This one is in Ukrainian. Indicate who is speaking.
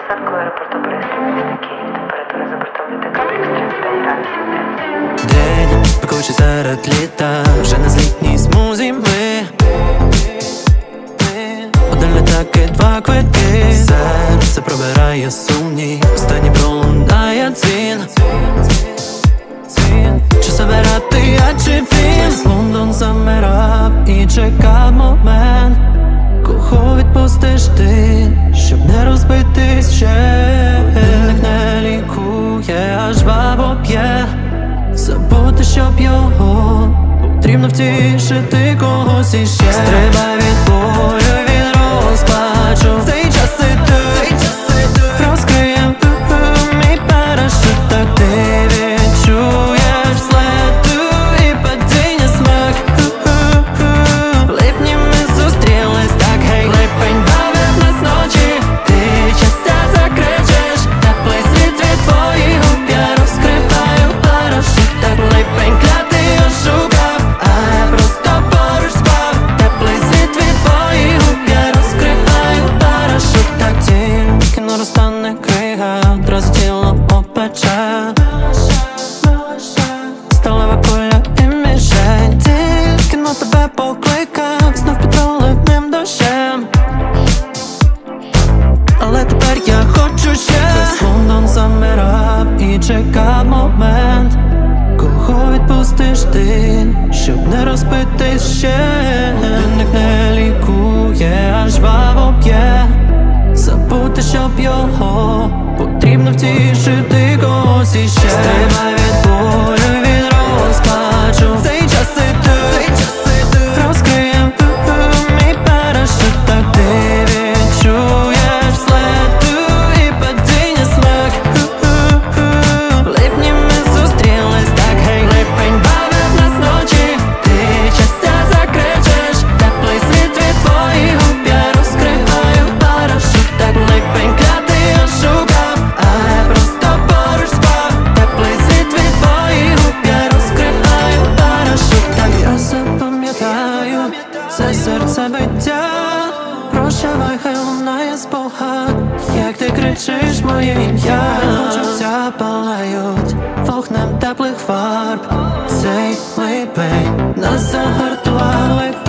Speaker 1: посадку аеропорту Пристань, місто Київ. Температура за бортом літака плюс 35 градусів Цельсія.
Speaker 2: День пекучий серед літа, вже на злітній смузі ми. Один літак і два квитки. Серце пробирає сумнів, останній пролунає дзвін. Чи забирати я, чи він? Лондон замирав і чекав момент, кого відпустиш ти, щоб не розбитись ще. Будильник не лікує, аж бабо п'є. Забути, щоб його потрібно втішити когось іще. Стрибай від болю, від розпачу, цей час іду. Розкриєм мій парашут, так ти відчуєш злету і падіння смак. Липні ми зустрілись, так гей, липень бавив нас ночі. Ти часто закричиш, теплий світ від твоїх губ. Я розкриваю парашут, так липень клятий я шукав, а я просто поруч спав. Теплий світ від твоїх губ. Я розкриваю парашут, так тільки не розтане крига, одразу тіло опече. Сталева куля і мішень, тільки на тебе покликав, знов під проливним дощем. Але тепер я хочу ще. Весь Лондон замирав і чекав момент, кого відпустиш ти, щоб не розбитись ще. Будильник не лікує, аж баво п'є. Забути, щоб його потрібно втішити когось іще. Стрибай від болю, від розпачу, цей час іду. Розкриєм мій парашут, так ти відчуєш злету і падіння смак. Липні ми зустрілись, так гей, липень бавив нас ночі. Ти часто закричиш, теплий світ від твоїх губ. Я розкриваю парашут, так липень клятий я шукав, а я просто поруч спав. Теплий світ від твоїх губ. Я розкриваю парашут, так я запам'ятаю це серцебиття. Прощавай, хай лунає спогад, як ти кричиш моє ім'я. Почуття палають вогнем теплих фарб. Цей липень нас загартував.